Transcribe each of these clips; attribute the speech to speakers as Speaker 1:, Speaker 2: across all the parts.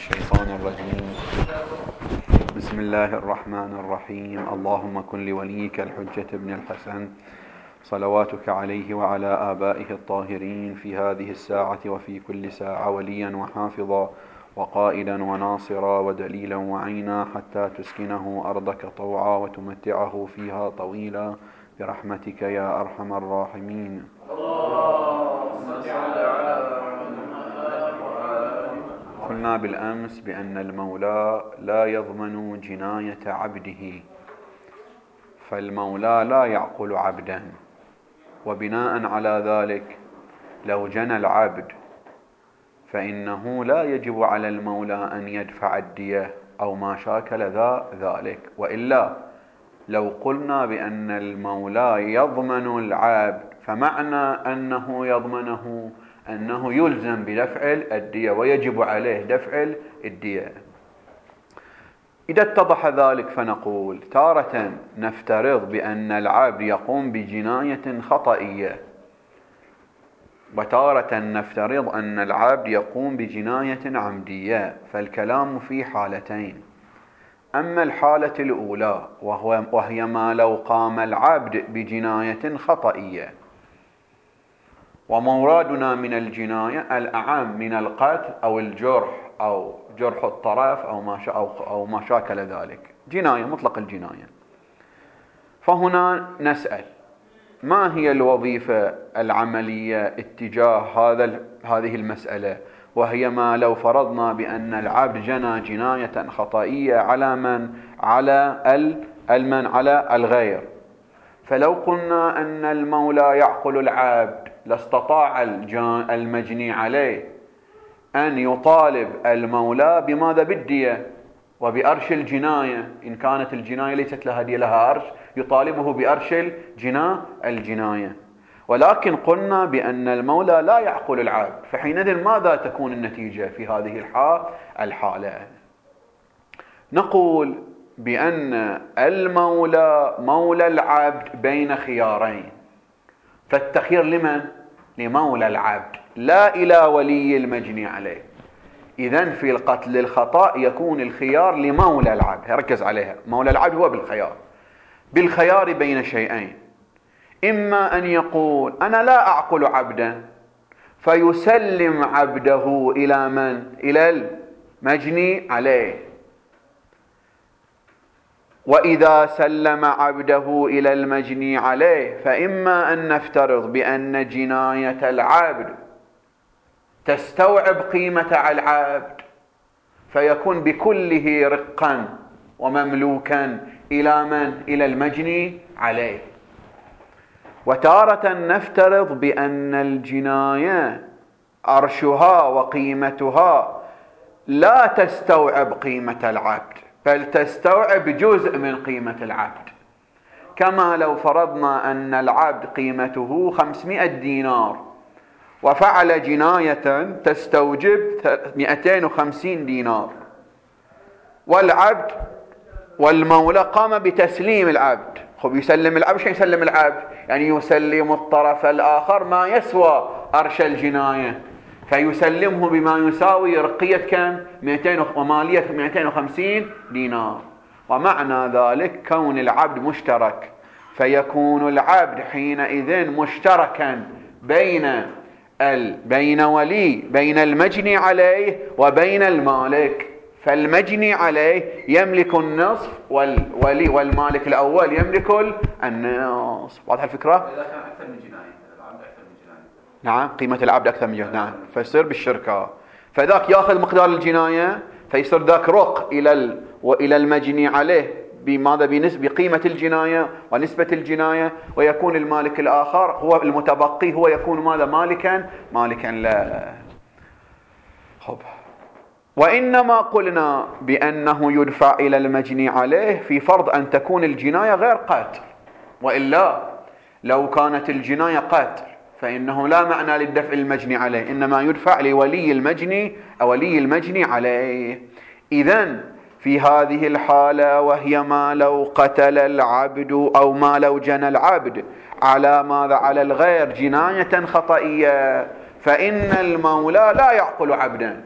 Speaker 1: الشيطان الرجيم. بسم الله الرحمن الرحيم. اللهم كن لوليك الحجة ابن الحسن صلواتك عليه وعلى آبائه الطاهرين في هذه الساعة وفي كل ساعة وليا وحافظا وقائدا وناصرا ودليلا وعينا حتى تسكنه أرضك طوعا وتمتعه فيها طويلا برحمتك يا أرحم الراحمين. قلنا بالأمس بأن المولى لا يضمن جناية عبده، فالمولى لا يعقل عبدا، وبناء على ذلك لو جنى العبد فإنه لا يجب على المولى أن يدفع الدية أو ما شاكل ذلك. وإلا لو قلنا بأن المولى يضمن العبد فمعنى أنه يضمنه أنه يلزم بدفع الدية ويجب عليه دفع الدية. إذا اتضح ذلك فنقول تارة نفترض بأن العبد يقوم بجناية خطئية، وتارة نفترض أن العبد يقوم بجناية عمدية، فالكلام في حالتين. أما الحالة الأولى وهي ما لو قام العبد بجناية خطئية، ومرادنا من الجناية الأعم من القتل أو الجرح أو جرح الطرف أو ما شاكل ذلك، جناية مطلق الجناية. فهنا نسأل ما هي الوظيفة العملية اتجاه هذه المسألة، وهي ما لو فرضنا بأن العبد جنى جناية خطئية على من؟ على الغير. فلو قلنا أن المولى يعقل العبد لاستطاع المجني عليه أن يطالب المولى بماذا؟ بالدية وبأرش الجناية. إن كانت الجناية ليست لها دية لها أرش، يطالبه بأرش الجناية. ولكن قلنا بأن المولى لا يعقل العبد، فحينئذ ماذا تكون النتيجة في هذه الحالة؟ نقول بأن المولى مولى العبد بين خيارين، فالتخيير لمن؟ لمولى العبد لا إلى ولي المجني عليه. إذن في القتل الخطأ يكون الخيار لمولى العبد، ركز عليها، مولى العبد هو بالخيار بين شيئين. إما أن يقول أنا لا أعقل عبدا فيسلم عبده إلى من؟ إلى المجني عليه. وإذا سلم عبده إلى المجني عليه فإما أن نفترض بأن جناية العبد تستوعب قيمة العبد فيكون بكله رقا ومملوكا إلى من؟ إلى المجني عليه. وتارة نفترض بأن الجناية أرشها وقيمتها لا تستوعب قيمة العبد بل تستوعب جزء من قيمة العبد، كما لو فرضنا أن العبد قيمته 500 دينار وفعل جناية تستوجب 250 دينار، والعبد والمولى قام بتسليم العبد. يسلم العبد، شو يسلم العبد؟ يعني يسلم الطرف الآخر ما يسوى أرش الجناية، فيسلمه بما يساوي رقية كم؟ 250 دينار. ومعنى ذلك كون العبد مشترك، فيكون العبد حينئذ مشتركا بين المجني عليه وبين المالك. فالمجني عليه يملك النصف والمالك الأول يملك النصف. واضح الفكرة؟
Speaker 2: إذا كان أكثر من جناية، العبد أكثر من جناية،
Speaker 1: نعم، قيمة العبد أكثر من جناية، نعم، فيصير بالشركة. فذاك يأخذ مقدار الجناية فيصير ذاك رق إلى المجني عليه بماذا؟ بقيمة الجناية ونسبة الجناية، ويكون المالك الآخر هو المتبقي، هو يكون ماذا؟ مالكا لا. خب، وإنما قلنا بأنه يدفع إلى المجني عليه في فرض أن تكون الجناية غير قتل. وإلا لو كانت الجناية قتل فإنه لا معنى للدفع المجني عليه، إنما يدفع لولي المجني عليه. إذن في هذه الحالة وهي ما لو قتل العبد أو ما لو جنى العبد على ماذا؟ على الغير جناية خطئية، فإن المولى لا يعقل عبدا،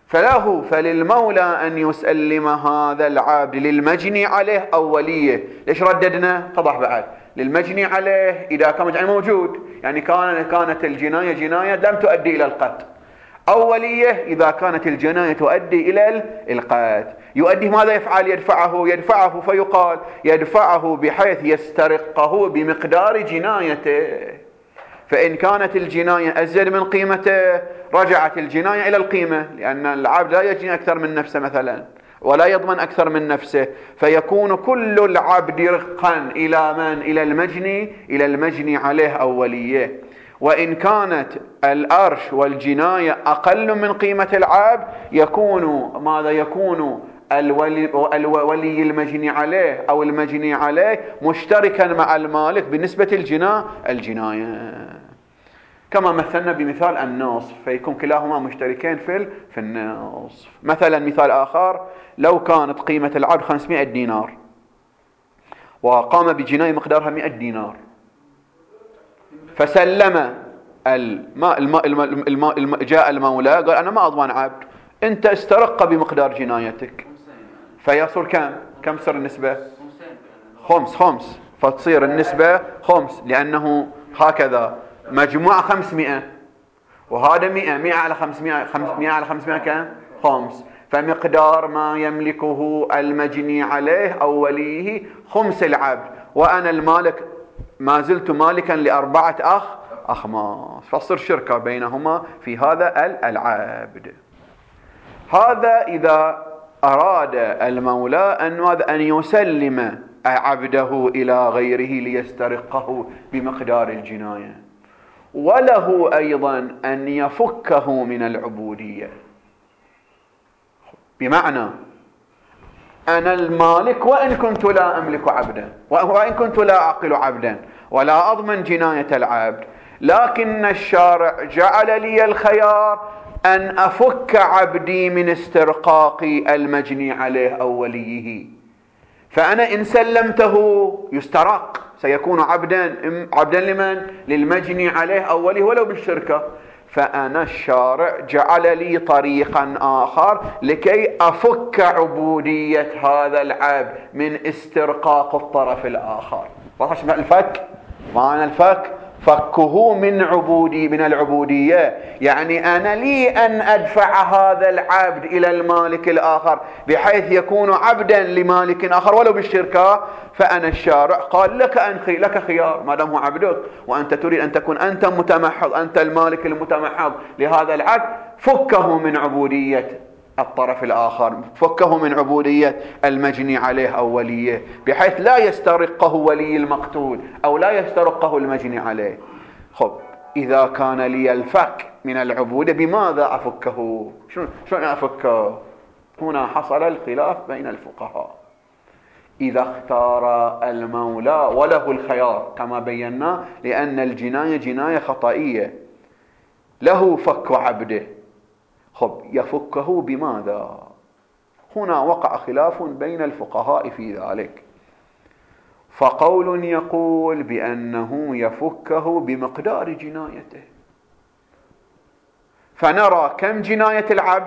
Speaker 1: فللمولى أن يسلم هذا العبد للمجني عليه أو وليه. ليش رددنا؟ اتضح بعد. للمجني عليه إذا كان مجني موجود، يعني كانت الجناية جناية لم تؤدي إلى القتل، أو وليه إذا كانت الجناية تؤدي إلى القتل. يؤدي ماذا يفعل؟ يدفعه فيقال يدفعه بحيث يسترقه بمقدار جنايته. فإن كانت الجناية أزيد من قيمته رجعت الجناية إلى القيمة، لأن العبد لا يجني أكثر من نفسه مثلا، ولا يضمن أكثر من نفسه، فيكون كل العبد رقا إلى من؟ إلى المجني عليه أو وليه. وإن كانت الأرش والجناية أقل من قيمة العبد يكون ماذا؟ يكون الولي المجني عليه أو المجني عليه مشتركا مع المالك بنسبة الجناية، كما مثلنا بمثال النصف، فيكون كلاهما مشتركين في النصف. مثلا مثال آخر، لو كانت قيمة العبد 500 دينار وقام بجناية مقدارها 100 دينار، فسلم جاء المولى قال أنا ما أضمن عبد، أنت استرق بمقدار جنايتك، فيصل كم صار النسبة؟ خمس، فتصير النسبة خمس، لأنه هكذا مجموعة 500 وهذا 100 على 500 كم؟ خمس، فمقدار ما يملكه المجني عليه أو وليه خمس العبد، وأنا المالك ما زلت مالكا لأربعة أخماس، فصير شركة بينهما في هذا العبد. هذا إذا أراد المولى أن يسلم عبده إلى غيره ليسترقه بمقدار الجناية، وله أيضا أن يفكه من العبودية. بمعنى أنا المالك وإن كنت لا أملك عبدا، وإن كنت لا أعقل عبدا ولا أضمن جناية العبد، لكن الشارع جعل لي الخيار أن أفك عبدي من استرقاق المجني عليه أو وليه. فأنا إن سلمته يسترق، سيكون عبدا لمن؟ للمجني عليه أو وليه ولو بالشركة. فأنا الشارع جعل لي طريقا آخر لكي أفك عبودية هذا العبد من استرقاق الطرف الآخر. واضح الفك؟ معنى الفك فكه من العبودية، يعني أنا لي أن أدفع هذا العبد إلى المالك الآخر بحيث يكون عبدا لمالك آخر ولو بالشركة. فأنا الشارع قال لك خيار، ما دام هو عبدك وأنت تريد أن تكون أنت متمحض، أنت المالك المتمحض لهذا العبد، فكه من عبودية الطرف الآخر، فكه من عبودية المجني عليه أو وليه، بحيث لا يسترقه ولي المقتول أو لا يسترقه المجني عليه. خب، إذا كان لي الفك من العبودية بماذا أفكه؟ شلون أفكه؟ هنا حصل الخلاف بين الفقهاء. إذا اختار المولى وله الخيار كما بينا، لأن الجناية جناية خطئية، له فك عبده، خب يفكه بماذا؟ هنا وقع خلاف بين الفقهاء في ذلك. فقول يقول بأنه يفكه بمقدار جنايته، فنرى كم جناية العبد،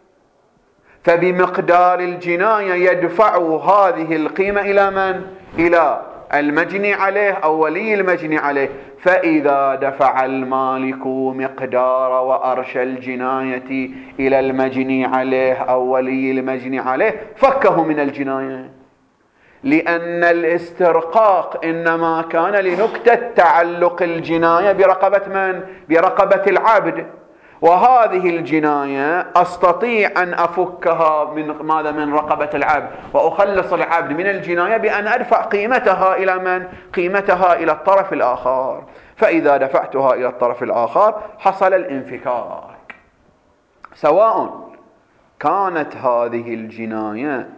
Speaker 1: فبمقدار الجناية يدفع هذه القيمة إلى من؟ إلى المجني عليه أو ولي المجني عليه. فإذا دفع المالك مقدار وأرش الجناية إلى المجني عليه أو ولي المجني عليه فكه من الجناية، لأن الاسترقاق إنما كان لنكتة تعلق الجناية برقبة من؟ برقبة العبد، وهذه الجناية أستطيع أن أفكها من رقبة العبد وأخلص العبد من الجناية بأن أدفع قيمتها إلى من؟ قيمتها إلى الطرف الآخر. فإذا دفعتها إلى الطرف الآخر حصل الانفكاك، سواء كانت هذه الجناية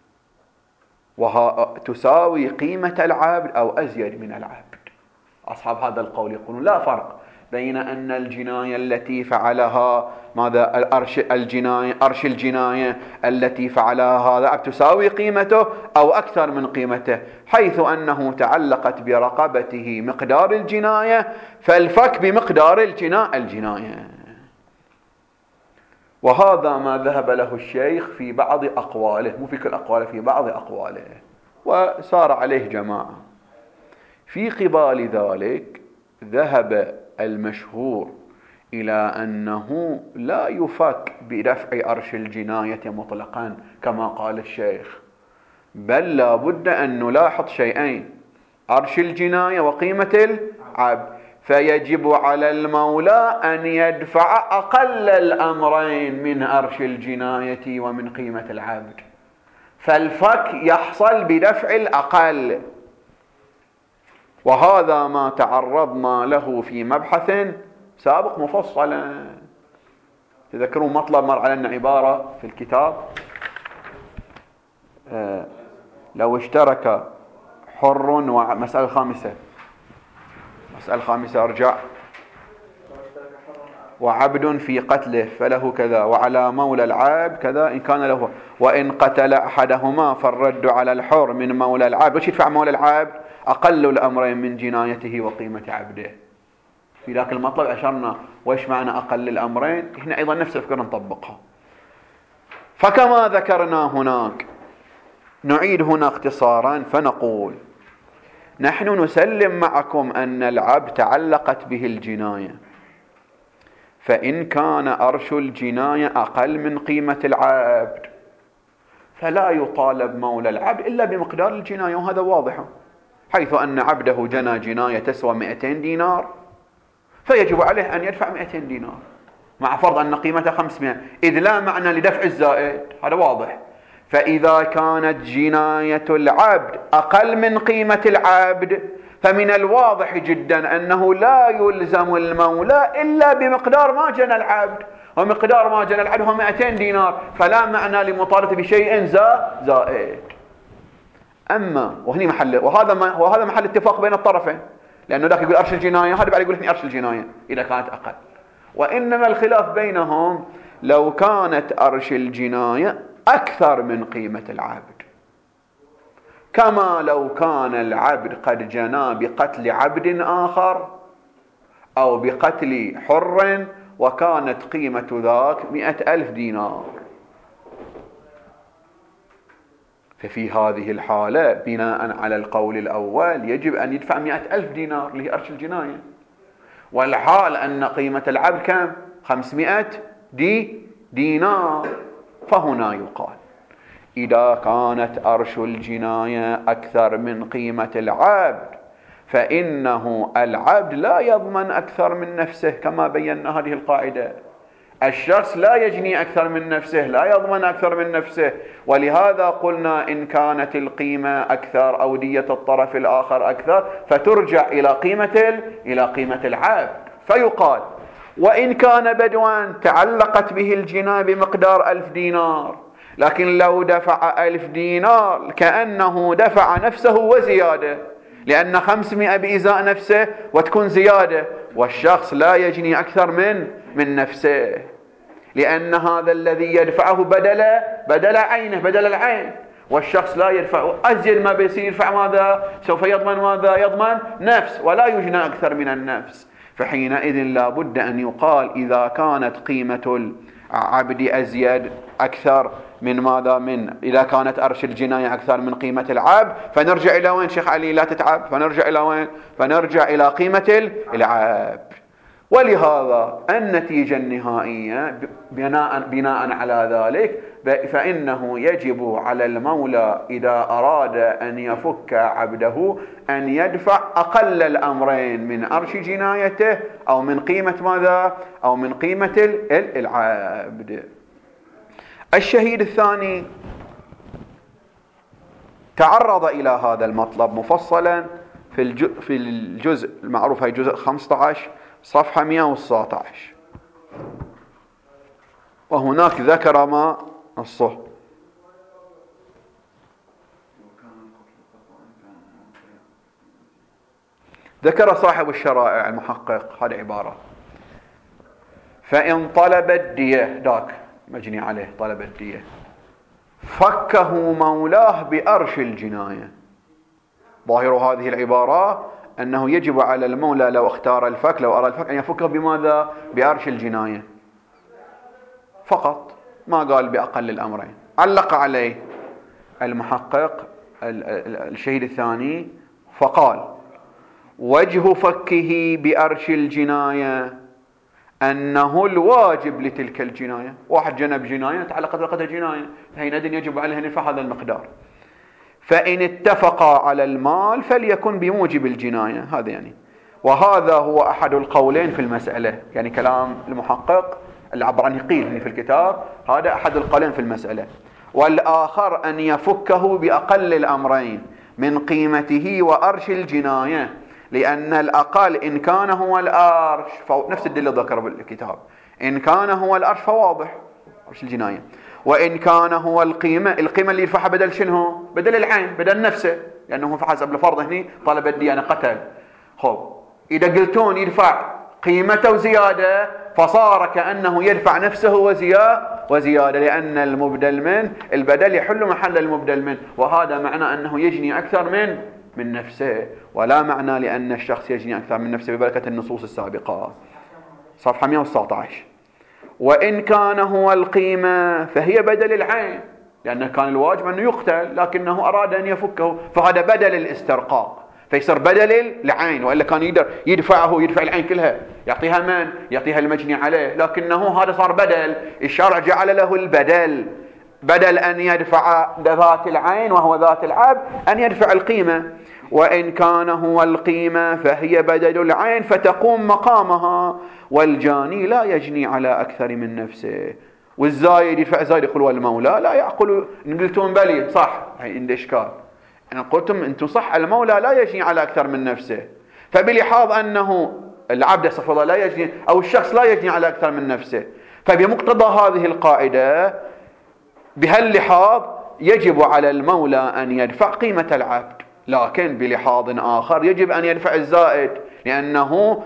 Speaker 1: تساوي قيمة العبد أو أزيد من العبد. أصحاب هذا القول يقولون لا فرق بين أن الجناية التي فعلها أرش الجناية التي فعلها هذا تساوي قيمته أو أكثر من قيمته، حيث أنه تعلقت برقبته مقدار الجناية، فالفك بمقدار الجناية. وهذا ما ذهب له الشيخ في بعض أقواله، مو في كل أقواله، في بعض أقواله، وسار عليه جماعة. في قبال ذلك ذهب المشهور إلى أنه لا يفك برفع أرش الجناية مطلقا كما قال الشيخ، بل لا بد أن نلاحظ شيئين: أرش الجناية وقيمة العبد، فيجب على المولى أن يدفع أقل الأمرين من أرش الجناية ومن قيمة العبد، فالفك يحصل بدفع الأقل. وهذا ما تعرضنا له في مبحث سابق مفصلا. تذكرون مطلب مر علينا عبارة في الكتاب: لو اشترك حر مسألة خامسة، مسألة خامسة أرجع: وعبد في قتله فله كذا، وعلى مولى العبد كذا إن كان له، وإن قتل أحدهما فالرد على الحر من مولى العبد. وش يدفع مولى العبد؟ أقل الأمرين من جنايته وقيمة عبده. في ذاك المطلب أشرنا وإيش معنى أقل الأمرين، هنا أيضا نفس الفكرة نطبقها. فكما ذكرنا هناك نعيد هنا اختصارا فنقول: نحن نسلم معكم أن العبد تعلقت به الجناية، فإن كان أرش الجناية أقل من قيمة العبد فلا يطالب مولى العبد إلا بمقدار الجناية، وهذا واضح، حيث أن عبده جنى جناية تسوى 200 دينار فيجب عليه أن يدفع 200 دينار مع فرض أن قيمته 500، إذ لا معنى لدفع الزائد، هذا واضح. فإذا كانت جناية العبد أقل من قيمة العبد فمن الواضح جدا أنه لا يلزم المولى إلا بمقدار ما جنى العبد، ومقدار ما جنى العبد هو 200 دينار، فلا معنى لمطالبة بشيء زائد. أما وهني محل، وهذا محل اتفاق بين الطرفين، لأنه ذاك يقول أرش الجناية، هذا بعد يقول إثني أرش الجناية إذا كانت أقل. وإنما الخلاف بينهم لو كانت أرش الجناية أكثر من قيمة العبد، كما لو كان العبد قد جنى بقتل عبد آخر أو بقتل حر وكانت قيمة ذاك 100,000 دينار. ففي هذه الحالة بناء على القول الأول يجب أن يدفع 100,000 دينار اللي هي أرش الجناية، والحال أن قيمة العبد كم؟ 500 دينار. فهنا يقال: إذا كانت أرش الجناية أكثر من قيمة العبد فإنه العبد لا يضمن أكثر من نفسه، كما بينا هذه القاعدة. الشخص لا يجني أكثر من نفسه، لا يضمن أكثر من نفسه، ولهذا قلنا إن كانت القيمة أكثر أو دية الطرف الآخر أكثر فترجع إلى قيمة العبد. فيقال: وإن كان بدوا تعلقت به الجناية بمقدار 1000 دينار، لكن لو دفع 1000 دينار كأنه دفع نفسه وزيادة، لأن 500 بإزاء نفسه وتكون زيادة، والشخص لا يجني أكثر من نفسه، لأن هذا الذي يدفعه بدل عينه، بدل العين، والشخص لا يدفع أزيد ما بيصير يدفع ماذا؟ سوف يضمن ماذا؟ يضمن نفس، ولا يجنى أكثر من النفس. فحينئذ لا بد أن يقال إذا كانت قيمة العبد أزيد أكثر من ماذا؟ إذا كانت أرش الجناية أكثر من قيمة العبد فنرجع إلى وين شيخ علي؟ لا تتعب، فنرجع إلى وين؟ فنرجع إلى قيمة العبد. ولهذا النتيجة النهائية بناء على ذلك فإنه يجب على المولى إذا أراد أن يفك عبده أن يدفع أقل الأمرين من أرش جنايته أو من قيمة ماذا؟ أو من قيمة العبد. الشهيد الثاني تعرض إلى هذا المطلب مفصلا في الجزء المعروف، هي جزء 15 صفحة 119، وهناك ذكر ما نصه. ذكر صاحب الشرائع المحقق هذه عبارة: فإن طلب الدية، ذاك مجني عليه طلب الدية، فكه مولاه بأرش الجناية. ظاهر هذه العبارة أنه يجب على المولى لو اختار الفك، لو أرى الفك، أن يفكه بماذا؟ بأرش الجناية. فقط، ما قال بأقل الأمرين. علق عليه المحقق الشهيد الثاني فقال: وجه فكه بأرش الجناية أنه الواجب لتلك الجناية. واحد جنب جناية تعلقت بقدر جناية، حينئذ يجب عليه أن يدفع هذا المقدار. فإن اتفقا على المال فليكن بموجب الجناية. هذا يعني، وهذا هو أحد القولين في المسألة. يعني كلام المحقق اللي عبر عنه قيل في الكتاب، هذا أحد القولين في المسألة. والآخر أن يفكه بأقل الأمرين من قيمته وأرش الجناية، لأن الأقل إن كان هو الأرش نفس الدليل ذكر بالكتاب، إن كان هو الأرش فواضح أرش الجناية، وإن كان هو القيمة اللي يدفعها بدل شنو؟ بدل العين، بدل نفسه، لأنه فحسب الفرض هني طلب الديانة قتل. خب إذا قلتون يدفع قيمته وزيادة فصار كأنه يدفع نفسه وزيادة، لأن المبدل من البدل يحل محل المبدل من، وهذا معنى أنه يجني أكثر من نفسه، ولا معنى لأن الشخص يجني أكثر من نفسه ببركة النصوص السابقة. صفحة 119. وإن كان هو القيمة فهي بدل العين، لأنه كان الواجب أنه يقتل لكنه أراد أن يفكه، فهذا بدل الاسترقاق، فيصير بدل العين. وإلا كان يقدر يدفع العين كلها، يعطيها يعطيها المجني عليه، لكنه هذا صار بدل. الشرع جعل له البدل، بدل أن يدفع ذات العين وهو ذات العبد أن يدفع القيمة. وإن كان هو القيمة فهي بدل العين فتقوم مقامها، والجاني لا يجني على أكثر من نفسه. والزايد يدفع زايد. يقول والمولى لا يعقل. إن قلتم بلي صح، عند إشكال. إن قلتم أنتم صح، المولى لا يجني على أكثر من نفسه، فبلحاظ أنه العبد استغفر الله لا يجني، أو الشخص لا يجني على أكثر من نفسه، فبمقتضى هذه القاعدة بهاللحاظ يجب على المولى أن يدفع قيمة العبد، لكن بلحاظ آخر يجب أن يدفع الزائد، لأنه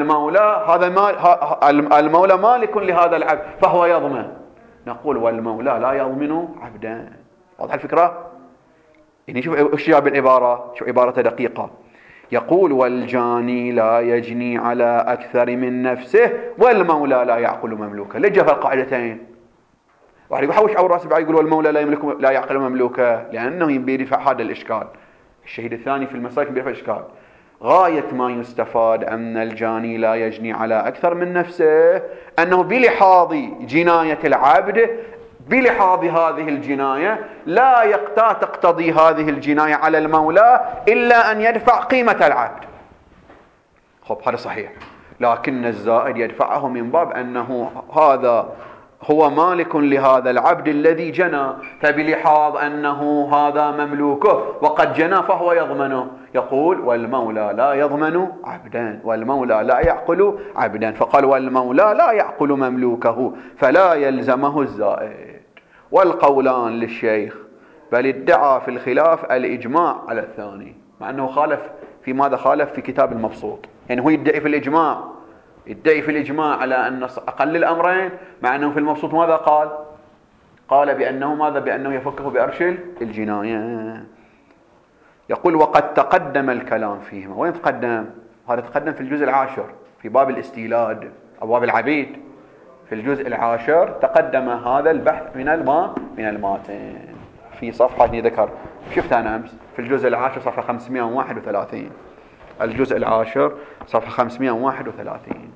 Speaker 1: المولى مالك لهذا العبد فهو يضمن. نقول والمولى لا يضمن عبدا. واضح الفكرة؟ يعني شوف ايش جاب العبارة، شوف عبارة دقيقة. يقول والجاني لا يجني على أكثر من نفسه والمولى لا يعقل مملوكه. ليه جاب القاعدتين؟ واحد يقول حوش أو راسي بعد يقول والمولى لا يعقل مملوكه، لأنه يدفع هذا الإشكال. الشهيد الثاني في المسائل بيرفع إشكال. غاية ما يستفاد أن الجاني لا يجني على أكثر من نفسه أنه بلحاظ جناية العبد، بلحاظ هذه الجناية لا تقتضي هذه الجناية على المولى إلا أن يدفع قيمة العبد. خب هذا صحيح، لكن الزائد يدفعه من باب أنه هذا هو مالك لهذا العبد الذي جنى، فبلحاظ أنه هذا مملوكه وقد جنى فهو يضمنه. يقول والمولى لا يضمن عبدا والمولى لا يعقل عبدا، فقال والمولى لا يعقل مملوكه فلا يلزمه الزائد. والقولان للشيخ، بل ادعى في الخلاف الإجماع على الثاني، مع أنه خالف في ماذا؟ خالف في كتاب المبسوط. يعني هو يدعي في الإجماع، على أن أقل الأمرين، مع أنه في المبسوط ماذا قال؟ قال بأنه ماذا؟ بأنه يفكه بأرش الجناية. يقول وقد تقدم الكلام فيهما. وين تقدم؟ هذا تقدم في الجزء 10 في باب الاستيلاد، أبواب العبيد. في الجزء 10 تقدم هذا البحث من الماتن في صفحة ذكر، شفت أنا أمس في الجزء 10 صفحة 531. الجزء 10 صفحة 531.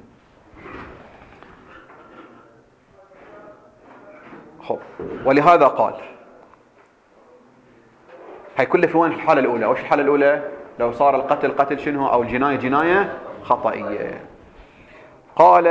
Speaker 1: خب ولهذا قال هي كله في وين؟ في الحالة الأولى. وش الحالة الأولى؟ لو صار القتل قتل شنو، أو الجناية جناية خطئية. قال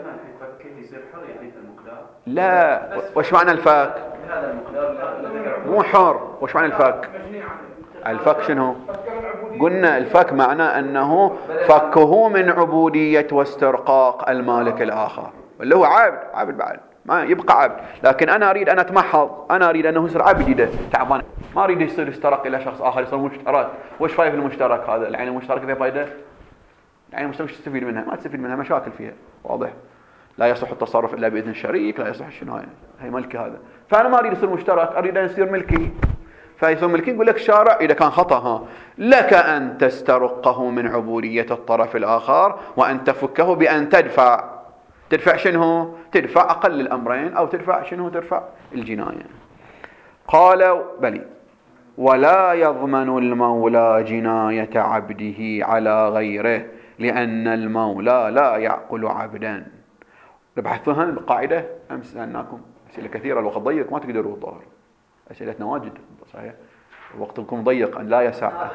Speaker 1: لا. وش معنى الفك؟ مو حر. وش معنى الفك؟ الفك شنو؟ قلنا الفك معناه أنه فكه من عبودية واسترقاق المالك الآخر، اللي هو عبد بعد ما يبقى عبد، لكن أنا أريد أن أتمحض، أنا أريد أنه يصير عبد تعبان، ما أريد يصير يسترق إلى شخص آخر، يصير مشترك. وش فايدة في المشترك هذا؟ العين المشتركة فيها فايدة؟ العين المشتركة تستفيد منها؟ ما تستفيد منها، مشاكل فيها. واضح؟ لا يصح التصرف إلا بإذن الشريك، لا يصح شنو هي ملكي هذا. فأنا ما أريد يصير مشترك، أريد أن يصير ملكي. فيصير ملكي. يقول لك الشارع إذا كان خطأ لك أن تسترقه من عبودية الطرف الآخر وأن تفكه بأن تدفع تدفع شنو؟ تدفع أقل الأمرين، أو تدفع شنو؟ تدفع الجناية. قال بلي ولا يضمن المولى جناية عبده على غيره لأن المولى لا يعقل عبدا. بحثوها القاعدة أمس سألناكم أسئلة كثيرة، الوقت ضيق ما تقدروا الظاهر، أسئلتنا واجد صحيح، وقتكم ضيق أن لا يسع.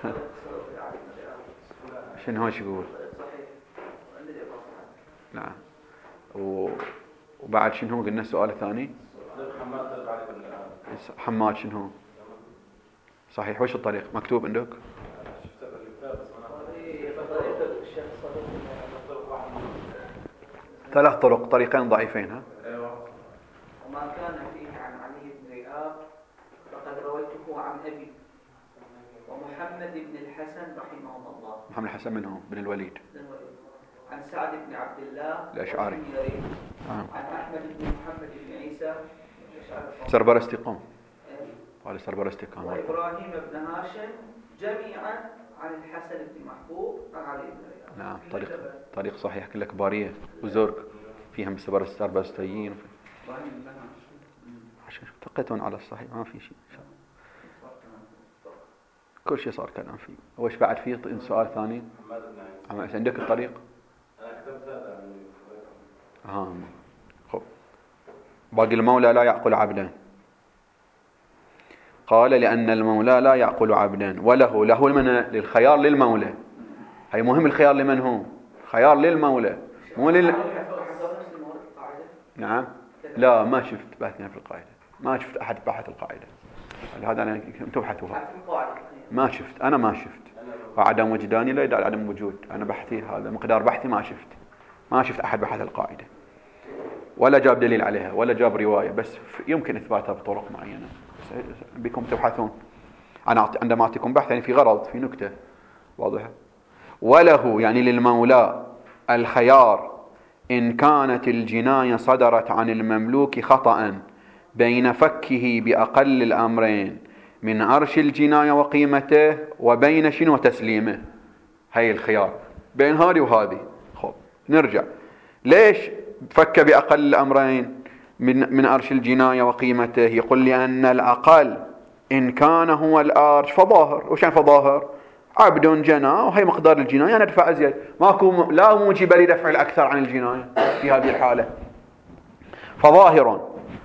Speaker 1: شنو هاش يقول؟ نعم. وبعد شنو قلنا السؤال الثاني؟ حماد شنو؟ صحيح. وش الطريق مكتوب عندك؟ ثلاث طرق، طريقين ضعيفين. ها؟
Speaker 3: وما كان فيه عن علي بن رئاب فقد رويته عن أبي ومحمد بن الحسن رحمه الله.
Speaker 1: محمد الحسن منهم بن الوليد.
Speaker 3: عن سعد بن عبد الله
Speaker 1: الأشعري.
Speaker 3: عن أحمد بن محمد بن عيسى
Speaker 1: سربرستي قوم. قال سربرستي قوم.
Speaker 3: وإبراهيم بن هاشم جميعا عن الحسن بن محبوب عن علي بن رئاب.
Speaker 1: نعم. طريق صحيح كله كبارية وزرق فيهم سربرستيين. تقيتون على الصحيح ما في شيء. كل شيء صار كلام فيه. وش بعد فيه سؤال ثاني؟ عندك الطريق؟ خب. باقي المولى لا يعقل عبدا. قال لأن المولى لا يعقل عبدا وله من للخيار للمولى. هي مهم. الخيار لمن هو؟ خيار للمولى مو نعم. لا ما شفت بحثنا في القاعدة، ما شفت أحد بحث القاعدة. هذا أنا تبحثوها. أنا ما شفت. وعدم وجداني لا يدل عدم وجود. أنا بحثي هذا مقدار بحثي، ما شفت أحد بحث القاعدة ولا جاب دليل عليها ولا جاب رواية، بس يمكن إثباتها بطرق معينة. بكم تبحثون. أنا عندما أعطيكم بحث يعني في غرض، في نكتة واضحة. وله يعني للمولى الخيار إن كانت الجناية صدرت عن المملوك خطأ بين فكه بأقل الأمرين من عرش الجناية وقيمته وبين شنو وتسليمه. هاي الخيار بين هذه وهذه. خب نرجع. ليش فك بأقل الأمرين من عرش الجناية وقيمته؟ يقول لأن الأقل إن كان هو الآرش فظاهر. وش يعني فظاهر؟ عبد جنى وهي مقدار الجناية ندفع أزيد. ماكو لا موجب لدفع الأكثر عن الجناية في هذه الحالة، فظاهر.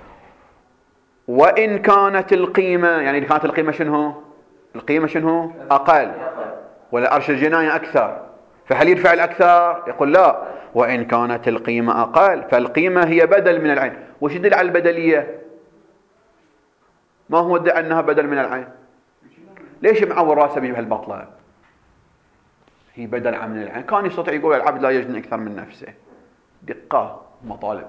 Speaker 1: وإن كانت القيمة يعني كانت القيمة شنو؟ القيمة شنو؟ أقل ولا أرش الجناية أكثر، فهل يدفع الأكثر؟ يقول لا. وإن كانت القيمة أقل فالقيمة هي بدل من العين. وش يدل على البدلية؟ ما هو ادعى أنها بدل من العين؟ ليش معور راسه بهالمطلب؟ هي بدل عن من العين. كان يستطيع يقول العبد لا يجني أكثر من نفسه. دقة مطالب.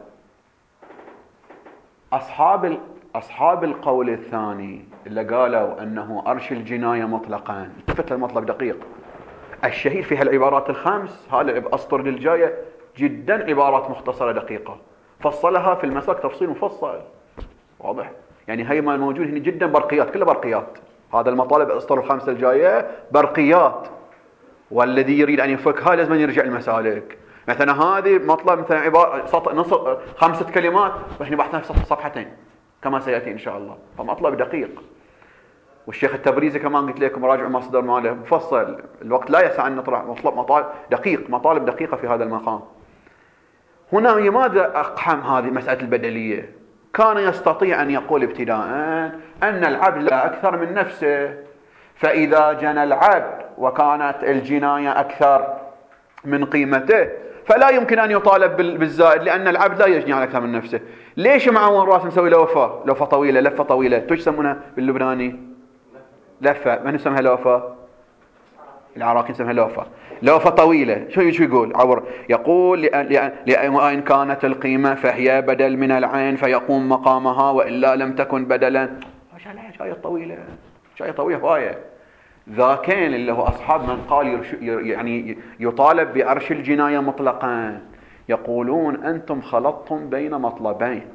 Speaker 1: أصحاب القول الثاني اللي قالوا أنه أرش الجناية مطلقا، التفت للمطلب دقيق. الشهير في هالعبارات الخمس، هذا أسطر للجاية جدا عبارات مختصرة دقيقة، فصلها في المساك تفصيل مفصل واضح. يعني هي ما موجود هنا جدا برقيات، كلها برقيات. هذا المطالب الأسطر الخمسة الجاية برقيات، والذي يريد أن يفكها لازم يرجع المسالك. مثلا هذه مطلب مثلا عبارة نص 5 كلمات، واحنا بحثنا في صفحتين كما سيأتي إن شاء الله. فمطلب دقيق. والشيخ التبريزي كمان قلت لكم راجعوا مصدر ماله مفصل، الوقت لا يسع أن نطرح مطالب دقيق، مطالب دقيقة في هذا المقام. هنا لماذا أقحم هذه مسألة البدلية؟ كان يستطيع أن يقول ابتداء أن العبد لا أكثر من نفسه، فإذا جنى العبد وكانت الجناية أكثر من قيمته فلا يمكن أن يطالب بالزائد، لأن العبد لا يجني على أكثر من نفسه. ليش معون راس مسوي له لفة طويلة، لفة طويلة؟ توش يسمونها باللبناني لفة، من يسمها لفة؟ العراقي يسمها لفة طويلة. شو يقول عبر؟ يقول وإن كانت القيمة فهي بدل من العين فيقوم مقامها وإلا لم تكن بدلا. شاية طويلة غاية. ذاكين اللي هو أصحاب من قال يعني يطالب بأرش الجناية مطلقا، يقولون أنتم خلطتم بين مطلبين.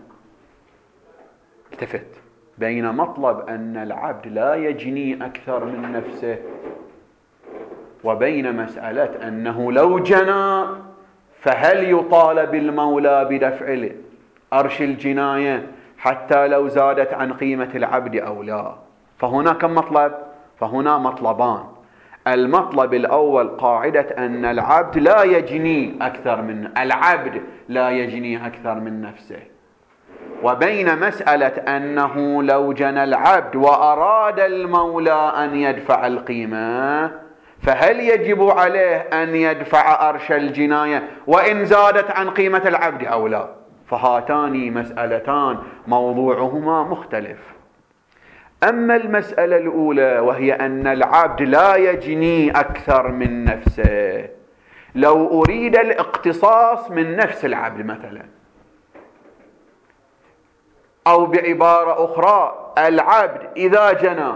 Speaker 1: التفت بين مطلب أن العبد لا يجني أكثر من نفسه، وبين مسألة أنه لو جنى فهل يطالب المولى بدفع أرش الجناية حتى لو زادت عن قيمة العبد أو لا؟ فهنا كم مطلب؟ فهنا مطلبان. المطلب الأول قاعدة أن العبد لا يجني أكثر من نفسه، وبين مسألة أنه لو جنى العبد وأراد المولى أن يدفع القيمة فهل يجب عليه أن يدفع أرش الجناية وإن زادت عن قيمة العبد أو لا؟ فهاتان مسألتان موضوعهما مختلف. أما المسألة الأولى وهي أن العبد لا يجني أكثر من نفسه، لو أريد الاقتصاص من نفس العبد مثلا، أو بعبارة أخرى العبد إذا جنى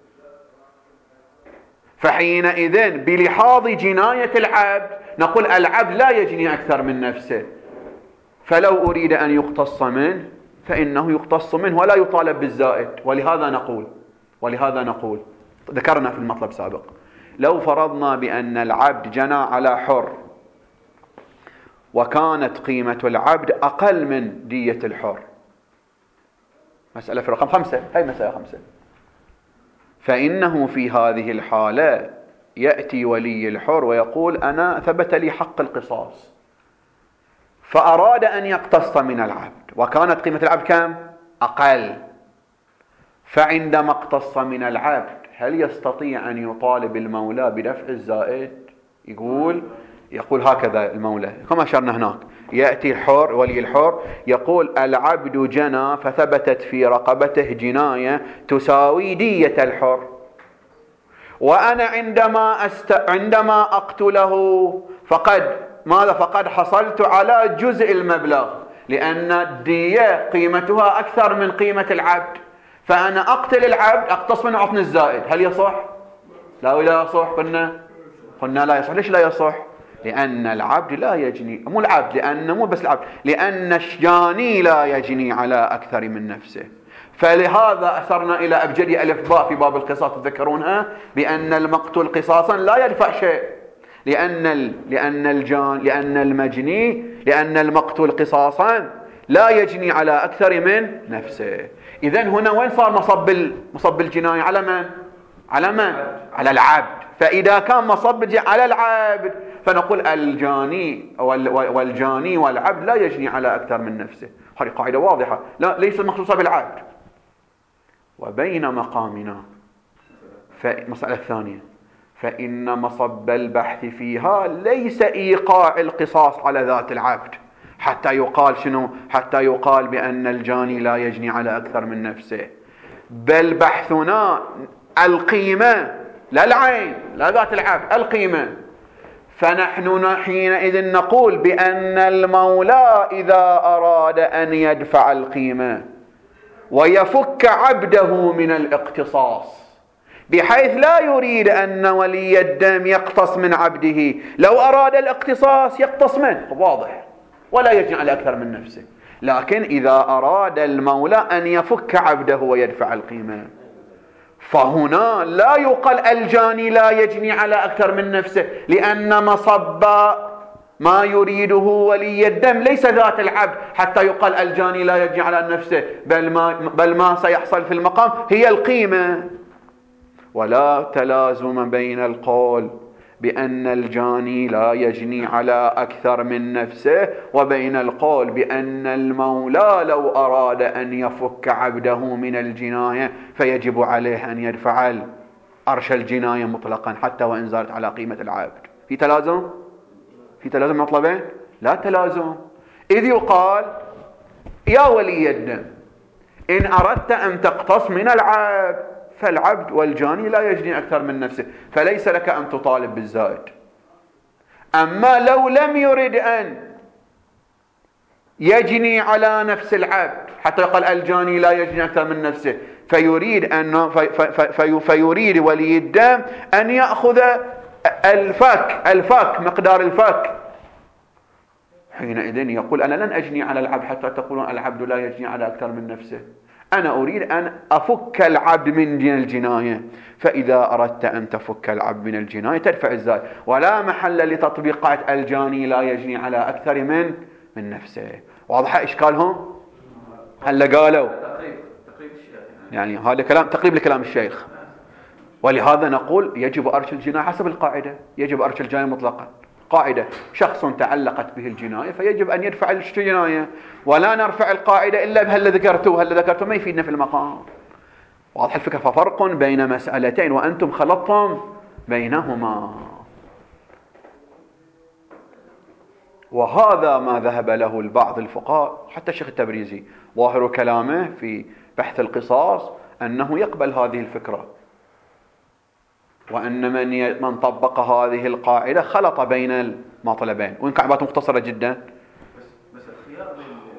Speaker 1: فحينئذ بلحاظ جناية العبد نقول العبد لا يجني أكثر من نفسه، فلو أريد أن يقتص منه فإنه يقتص منه ولا يطالب بالزائد. ولهذا نقول ذكرنا في المطلب سابق، لو فرضنا بأن العبد جنى على حر وكانت قيمة العبد أقل من دية الحر، مسألة في رقم 5، هاي مسألة 5، فإنه في هذه الحالة يأتي ولي الحر ويقول أنا ثبت لي حق القصاص، فأراد أن يقتص من العبد وكانت قيمة العبد كم؟ أقل. فعندما اقتص من العبد هل يستطيع أن يطالب المولى بدفع الزائد؟ يقول هكذا المولى كما أشرنا هناك، يأتي الحر ولي الحر يقول العبد جنى فثبتت في رقبته جناية تساوي دية الحر، وأنا عندما أقتله فقد حصلت على جزء المبلغ، لأن الدية قيمتها أكثر من قيمة العبد، فأنا أقتل العبد أقتص منه أعطني الزائد. هل يصح؟ لا يصح. قلنا لا يصح. ليش لا يصح؟ لأن العبد لا يجني، لأن الجاني لا يجني على أكثر من نفسه. فلهذا أسرنا إلى أبجدي ألف باء في باب القصاص، تذكرونها، بأن المقتول قصاصا لا يدفع شيء، لأن المقتول قصاصا لا يجني على أكثر من نفسه. إذن هنا وين صار مصب الجناية؟ على من؟ على العبد. فإذا كان مصب على العبد فنقول الجاني والعبد لا يجني على أكثر من نفسه. هذه قاعدة واضحة، ليس مخصوصة بالعبد. وبين مقامنا فمسألة الثانية، فإن مصب البحث فيها ليس إيقاع القصاص على ذات العبد حتى يقال بأن الجاني لا يجني على أكثر من نفسه، بل بحثنا القيمة لا العين لا ذات العبد، القيمة. فنحن حينئذ نقول بأن المولى إذا أراد أن يدفع القيمة ويفك عبده من الاقتصاص بحيث لا يريد أن ولي الدم يقتص من عبده، لو أراد الاقتصاص يقتص منه واضح ولا يجني على أكثر من نفسه، لكن إذا أراد المولى أن يفك عبده ويدفع القيمة فهنا لا يقال الجاني لا يجني على أكثر من نفسه، لأن مصب ما يريده ولي الدم ليس ذات العبد حتى يقال الجاني لا يجني على نفسه، بل ما سيحصل في المقام هي القيمة. ولا تلازم بين القول بأن الجاني لا يجني على أكثر من نفسه وبين القول بأن المولى لو أراد أن يفك عبده من الجناية فيجب عليه أن يدفع أرش الجناية مطلقا حتى وإن زادت على قيمة العبد. في تلازم مطلبين؟ لا تلازم. إذ يقال يا ولي الدم إن أردت أن تقتص من العبد فالعبد والجاني لا يجني أكثر من نفسه، فليس لك أن تطالب بالزائد. أما لو لم يرد أن يجني على نفس العبد حتى يقال الجاني لا يجني أكثر من نفسه، فيريد ولي الدم أن يأخذ الفك مقدار الفك، حينئذ يقول أنا لن أجني على العبد حتى تقولون العبد لا يجني على أكثر من نفسه. أنا أريد أن أفك العبد من الجناية، فإذا أردت أن تفك العبد من الجناية تدفع الزاد، ولا محل لتطبيق قاعدة الجاني لا يجني على أكثر من نفسه. واضح إشكالهم؟ هلا قالوا
Speaker 2: تقريب الشيخ
Speaker 1: يعني هذا كلام تقريب لكلام الشيخ. ولهذا نقول يجب أرش الجناية حسب القاعدة، يجب أرش الجناية مطلقا. قاعدة شخص تعلقت به الجناية فيجب أن يدفع الجناية، ولا نرفع القاعدة إلا بهل ذكرته ما يفيدنا في المقام. واضح الفكرة؟ ففرق بين مسألتين وأنتم خلطتم بينهما، وهذا ما ذهب له البعض الفقهاء. حتى الشيخ التبريزي ظاهر كلامه في بحث القصاص أنه يقبل هذه الفكرة، وأن من طبق هذه القاعدة خلط بين المطلبين، وإن كان عبارة مختصرة جدا.
Speaker 2: بس الخيار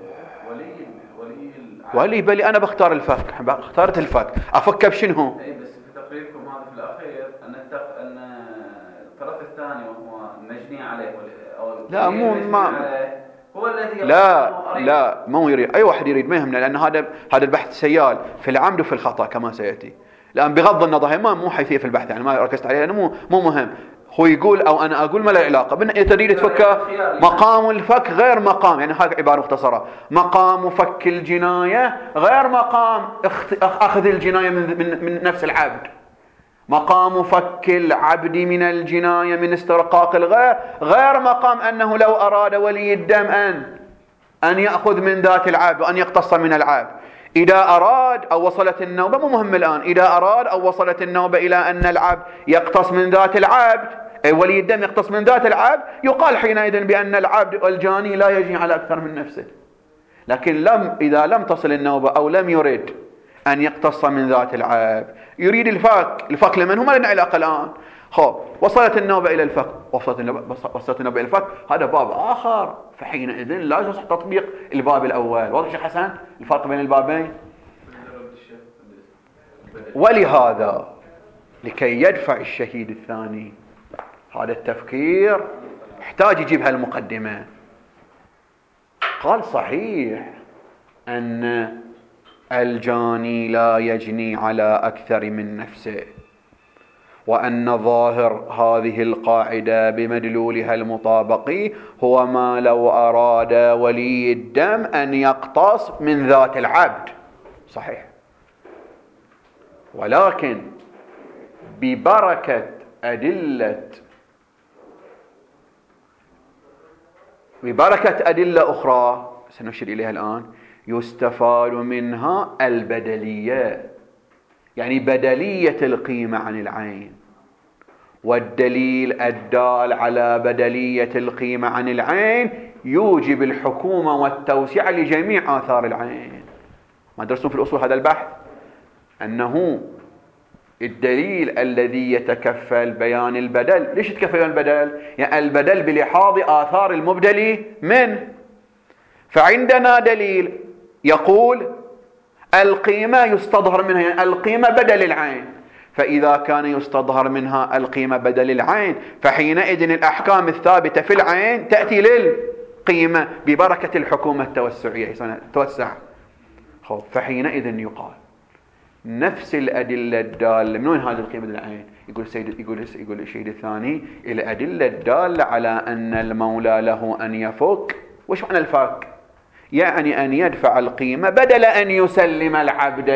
Speaker 1: ولي بلي أنا بختار الفك، اختارت الفك، أفك بشنو؟
Speaker 2: أي بس في تقريركم هذا في الأخير أن الطرف الثاني وهو المجني عليه أو
Speaker 1: لا مو ما
Speaker 2: هو الذي
Speaker 1: لا مو يريد، أي واحد يريد ما يهمنا، لأن هذا البحث سيال في العمد وفي الخطأ كما سيأتي. الآن بغض النظر مو حيثية في البحث، يعني ما ركزت عليه لأنه مو مهم. هو يقول أو أنا أقول ما له علاقة. تريد تفك مقام الفك غير مقام، يعني هذه عبارة مختصرة، مقام فك الجناية غير مقام أخذ الجناية من نفس العبد. مقام فك العبد من الجناية من استرقاق الغير غير مقام أنه لو أراد ولي الدم أن يأخذ من ذات العبد وأن يقتص من العبد. إذا أراد أو وصلت النوبة، مو مهم الآن، إذا أراد أو وصلت النوبة إلى أن العبد يقتص من ذات العبد، ولي الدم يقتص من ذات العبد، يقال حينئذ بأن العبد الجاني لا يجني على أكثر من نفسه. لكن إذا لم تصل النوبة أو لم يرد أن يقتص من ذات العبد، يريد الفك لمن هم لنا علاقة الآن. وصلت النوبة إلى الفك، وصلت النوبة إلى الفك، هذا باب آخر، فحينئذ لا يصح تطبيق الباب الأول. واضح شيخ حسن الفرق بين البابين؟ ولهذا لكي يدفع الشهيد الثاني هذا التفكير احتاج يجيب هالمقدمة. قال صحيح أن الجاني لا يجني على أكثر من نفسه، وأن ظاهر هذه القاعدة بمدلولها المطابقي هو ما لو أراد ولي الدم أن يقتص من ذات العبد. صحيح، ولكن ببركة أدلة أخرى سنشير إليها الآن يستفاد منها البدلية، يعني بدلية القيمة عن العين. والدليل الدال على بدلية القيمة عن العين يوجب الحكومة والتوسعة لجميع آثار العين. ما درسون في الأصول هذا البحث أنه الدليل الذي يتكفل بيان البدل. ليش يتكفل بيان البدل؟ يعني البدل بلحاظ آثار المبدل منه. فعندنا دليل يقول القيمة يستظهر منها، يعني القيمة بدل العين، فإذا كان يستظهر منها القيمة بدل العين فحينئذ الأحكام الثابتة في العين تأتي للقيمة ببركة الحكومة التوسعية توسع. فحينئذ يقال نفس الأدلة الدالة من وين هذه القيمة بدل العين؟ يقول الشهيد الثاني الأدلة الدالة على أن المولى له أن يفك. وش معنى الفك؟ يعني أن يدفع القيمة بدل أن يسلم العبد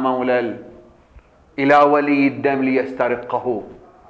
Speaker 1: إلى ولي الدم ليسترقه.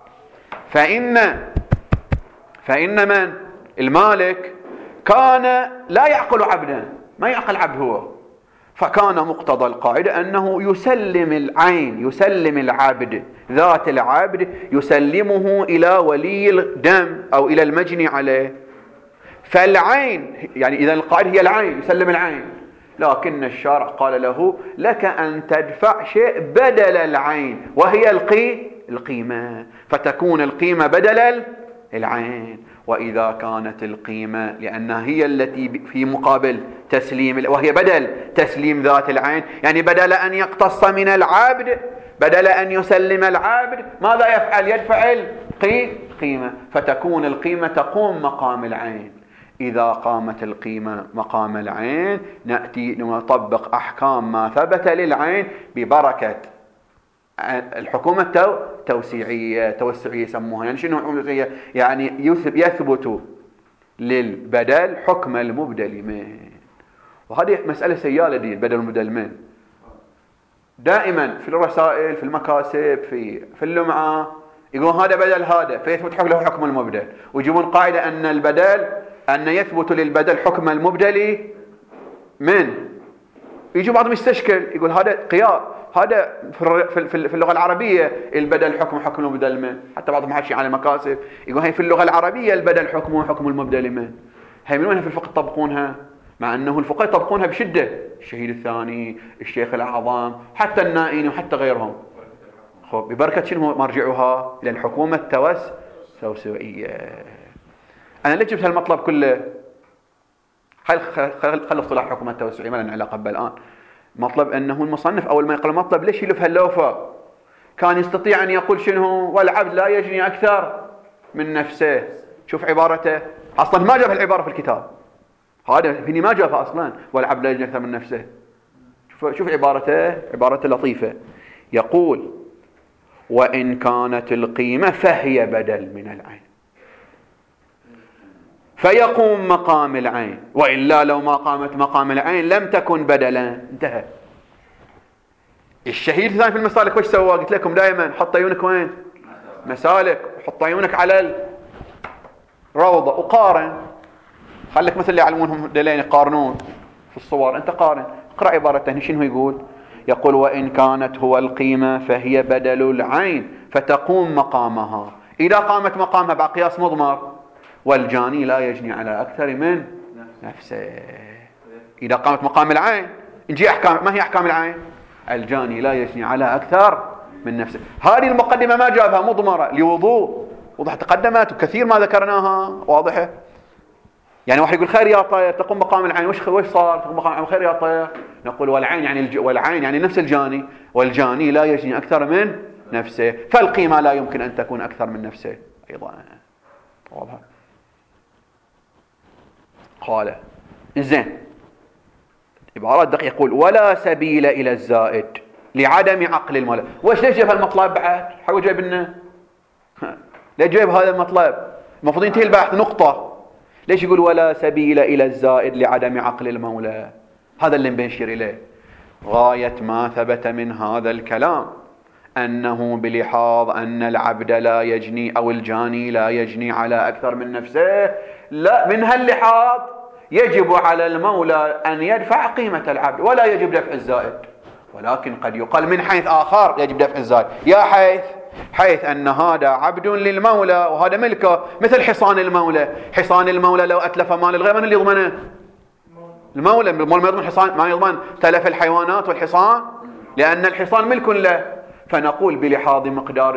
Speaker 1: فإن من المالك كان لا يعقل عبدا، ما يعقل عبد هو، فكان مقتضى القاعدة أنه يسلم العبد، ذات العبد يسلمه إلى ولي الدم أو إلى المجني عليه. فالعين يعني إذا القاعدة هي العين، يسلم العين، لكن الشارع قال له لك أن تدفع شيء بدل العين وهي القيمة، فتكون القيمة بدل العين. وإذا كانت القيمة لأنها هي التي في مقابل تسليم، وهي بدل تسليم ذات العين، يعني بدل أن يقتص من العبد، بدل أن يسلم العبد، ماذا يفعل؟ يدفع القيمة، فتكون القيمة تقوم مقام العين. إذا قامت القيمة مقام العين نأتي نطبق أحكام ما ثبت للعين ببركة الحكومة توسعية يسموها. يعني شنو توسعية؟ يعني يثبت للبدل حكم المبدل منه. وهذه مسألة سيالة دي، البدل المبدل منه دائما في الرسائل، في المكاسب، في اللمعة يقولون هذا بدل هذا فيثبت له حكم المبدل، ويجيبون قاعدة أن البدل أن يثبت للبدل حكم المبدل من. يجي بعضهم يستشكل يقول هذا قياس، هذا في اللغة العربية البدل حكم المبدل من. حتى بعضهم حكي على المكاسب يقول هي في اللغة العربية البدل حكم المبدل من. هي من وين في الفقه يطبقونها؟ مع أنه الفقهاء يطبقونها بشدة، الشهيد الثاني، الشيخ الأعظم، حتى النائين وحتى غيرهم. ببركة شنو مرجعها؟ إلى الحكومة التوسعية. أنا ليش جبت هالمطلب كله؟ خل اصطلاح الحكومة التوسعية ما لنا علاقة به الآن. مطلب أنه المصنف أول ما يقرأ المطلب ليش يلف هاللوفة؟ كان يستطيع أن يقول شنو؟ والعبد لا يجني أكثر من نفسه. شوف عبارته، أصلا ما جاب العبارة في الكتاب، هذا هني ما جابها أصلا، والعبد لا يجني أكثر من نفسه. شوف عبارته لطيفة. يقول وإن كانت القيمة فهي بدل من العين فيقوم مقام العين، وإلا لو ما قامت مقام العين لم تكن بدلا. انتهى. الشهيد الثاني في المسالك وش سوى؟ قلت لكم دائما حط عيونك وين؟ مسالك، حط عيونك على الروضة وقارن. خليك مثل اللي يعلمونهم دلين يقارنون في الصور، انت قارن. اقرأ عبارته شنو يقول؟ يقول وإن كانت هو القيمة فهي بدل العين فتقوم مقامها. إذا قامت مقامها بقياس مضمر، والجاني لا يجني على أكثر من نفسه. إذا قامت مقام العين نجي أحكام. ما هي أحكام العين؟ الجاني لا يجني على أكثر من نفسه. هذه المقدمة ما جابها مضمرة لوضوء، وضح تقدمت وكثير ما ذكرناها واضحة. يعني واحد يقول خير يا طير تقوم مقام العين، وش صار؟ تقوم مقام العين خير يا طير. نقول والعين يعني نفس الجاني، والجاني لا يجني أكثر من نفسه، فالقيمة لا يمكن أن تكون أكثر من نفسه أيضا. واضح. قال زين عبارات دقيقة. يقول ولا سبيل إلى الزائد لعدم عقل المولى. وش ليش جايب هالمطلب بعد؟ حقو جايب لنا ليش جايب هذا المطلب؟ المفروض ينتهي البحث نقطة. ليش يقول ولا سبيل إلى الزائد لعدم عقل المولى؟ هذا اللي بنشير إليه. غاية ما ثبت من هذا الكلام أنه بلحاظ أن العبد لا يجني أو الجاني لا يجني على أكثر من نفسه، لا من هاللحاظ يجب على المولى أن يدفع قيمة العبد ولا يجب دفع الزائد. ولكن قد يقال من حيث آخر يجب دفع الزائد. يا حيث أن هذا عبد للمولى وهذا ملكه، مثل حصان المولى. حصان المولى لو أتلف مال الغير من اللي يضمنه؟ المولى ما يضمن حصان، ما يضمن تلف الحيوانات والحصان، لأن الحصان ملك له. فنقول بلحاظ مقدار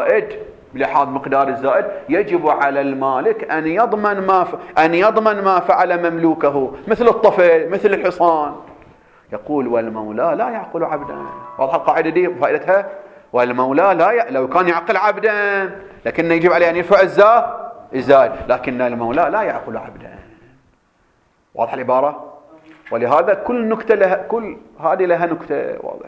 Speaker 1: الزائد يجب على المالك أن يضمن ما فعل مملوكه، مثل الطفل مثل الحصان. يقول والمولى لا يعقل عبدا. واضح القاعدة دي فائدتها؟ والمولى لو كان يعقل عبدا لكن يجب عليه أن يدفع الزائد، لكن المولى لا يعقل عبدا. واضح العبارة؟ ولهذا كل هذه لها نكتة واضح.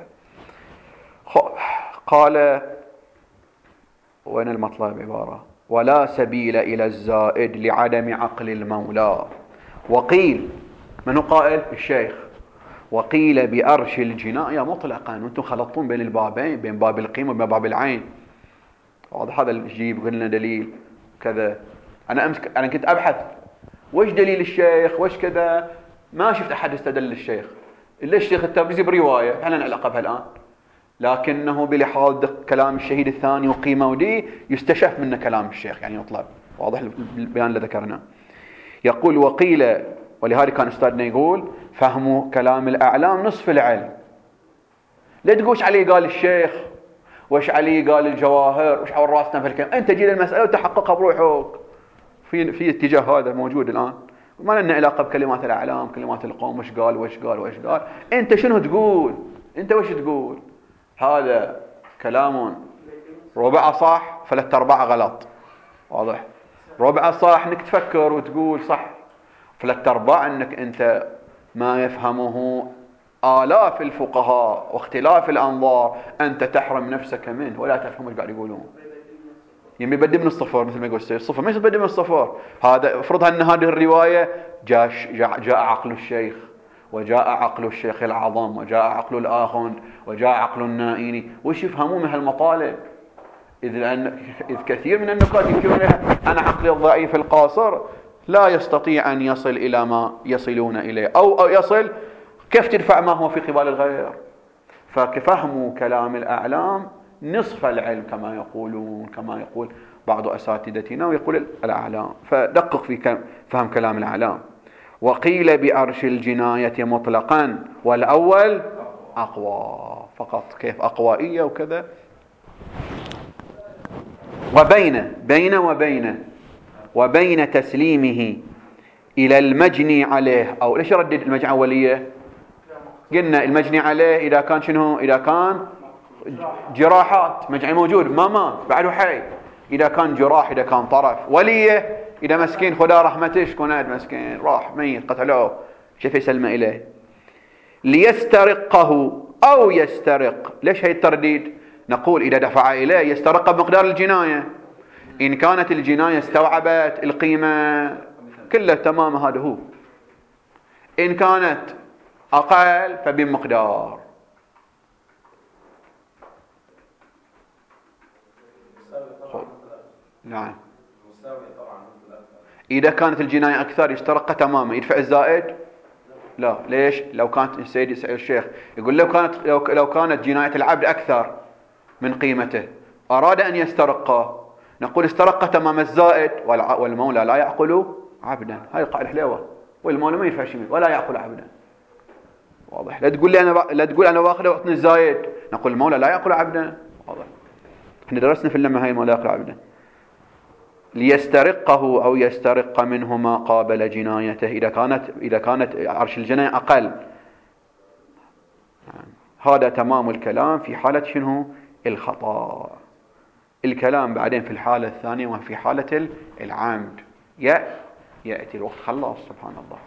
Speaker 1: قال وين المطلب عبارة؟ ولا سبيل إلى الزائد لعدم عقل المولى. وقيل، من قائل؟ الشيخ. وقيل بأرش الجناية مطلقا. وانتم خلطتون بين البابين، بين باب القيمة وبين باب العين. واضح هذا الجيب قلنا دليل كذا. أنا كنت أبحث وش دليل الشيخ وش كذا، ما شفت أحد استدل للشيخ إلا الشيخ التبريزي برواية احنا نعلق بها الآن، لكنه بلحاظ كلام الشهيد الثاني وقيمة ودي يستشف منه كلام الشيخ، يعني يطلب. واضح البيان اللي ذكرناه. يقول وقيل، ولهذا كان أستاذنا يقول فهم كلام الأعلام نصف العلم. لا تقولش عليه قال الشيخ وش عليه قال الجواهر وش حول راسنا في الكلام. أنت جي للمسألة وتحققها بروحك. في اتجاه هذا موجود الآن، ما لنا علاقة بكلمات الأعلام كلمات القوم وش قال. أنت شنو تقول؟ أنت وش تقول؟ هذا كلام ربع صح 3/4 غلط. واضح؟ ربع صح انك تفكر وتقول صح، ثلاث أرباع أنك أنت ما يفهمه آلاف الفقهاء واختلاف الأنظار أنت تحرم نفسك منه ولا تفهم ايش قاعد يقولون. يعني يبدأ من الصفر مثل ما يقول السيد الصفر، ما يبدأ من الصفر. هذا افرض أن هذه الرواية جاء عقل الشيخ، وجاء عقل الشيخ العظم، وجاء عقل الآخن، وجاء عقل النائيني، وش يفهمون من هالمطالب؟ إذ كثير من النقاط يمكن لها أنا عقلي الضعيف القاصر لا يستطيع أن يصل إلى ما يصلون إليه، أو يصل كيف تدفع ما هو في قبال الغير. فكفهم كلام الأعلام نصف العلم كما يقولون، كما يقول بعض أساتذتنا ويقول الأعلام. فدقق في فهم كلام الأعلام. وقيل بأرش الجناية مطلقا والأول أقوى فقط. كيف أقوائية وكذا. وبين تسليمه إلى المجني عليه، أو ليش يردد المجني أولية؟ قلنا المجني عليه إذا كان شنو؟ إذا كان جراحات، مجني موجود ما مات بعده حي، إذا كان جراح، إذا كان طرف. وليه إذا مسكين خدا رحمتش كناد مسكين راح ميت قتلوه كيف يسلم إليه؟ ليسترقه أو يسترق. ليش هي الترديد؟ نقول إذا دفع إليه يسترق بمقدار الجناية. إن كانت الجناية استوعبت القيمة كلها تمام هذا هو. إن كانت أقل فبمقدار. نعم. إذا كانت الجناية أكثر يسترق تماما يدفع الزائد؟ لا. ليش؟ لو كانت السيد الشيخ يقول لو كانت جناية العبد أكثر من قيمته أراد أن يسترقه، نقول استرق تمام الزائد، والمولى لا يعقل عبدا. هاي القاعدة الحلوة. والمولى ما يدفع شيء ولا يعقل عبدا. واضح؟ لا تقول أنا واخذ وأعطني الزايد. نقول المولى لا يعقل عبدا. واضح؟ احنا درسنا في اللمة هاي المولى يعقل عبدا. ليسترقه أو يسترق منه ما قابل جنايته إذا كانت عرش الجناية أقل. هذا تمام الكلام في حالة شنو؟ الخطأ. الكلام بعدين في الحالة الثانية وفي حالة العمد يأتي الوقت. خلاص. سبحان الله.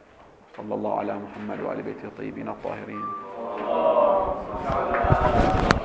Speaker 1: صلى الله على محمد وعلى بيته الطيبين الطاهرين.